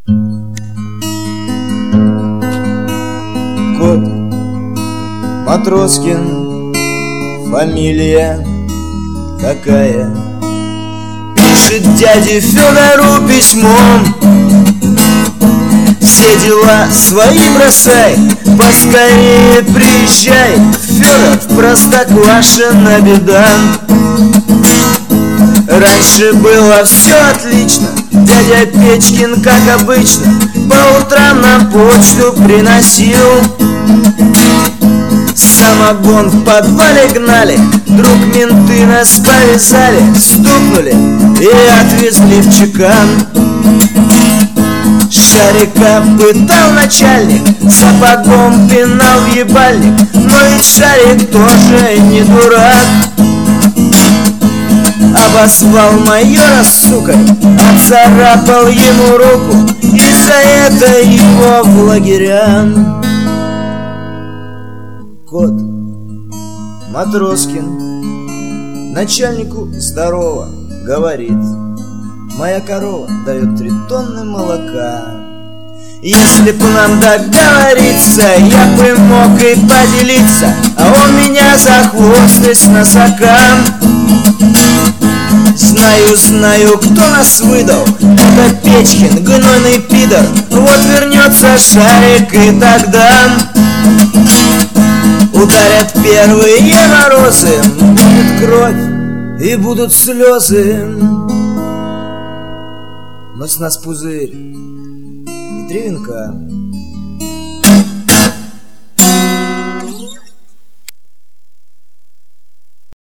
Кот Матроскин, фамилия какая? Пишет дяде Федору письмом: все дела свои бросай, поскорее приезжай, Федор, в Простоквашино беда. Раньше было все отлично, дядя Печкин, как обычно, по утрам нам почту приносил. Самогон в подвале гнали, вдруг менты нас повязали, стукнули и отвезли в чекан. Шарика пытал начальник, сапогом пинал в ебальник, но ведь Шарик тоже не дурак. Обозвал майора сукой, отцарапал ему руку, и за это его в лагеря. Кот Матроскин начальнику здорово говорит: моя корова дает 3 тонны молока. Если б нам договориться, я бы мог и поделиться, а он меня за хвост и с носокам. Знаю, кто нас выдал, это Печкин, гнойный пидор. Вот вернется Шарик, и тогда ударят первые морозы, будет кровь и будут слезы. Но с нас пузырь и 3 венка.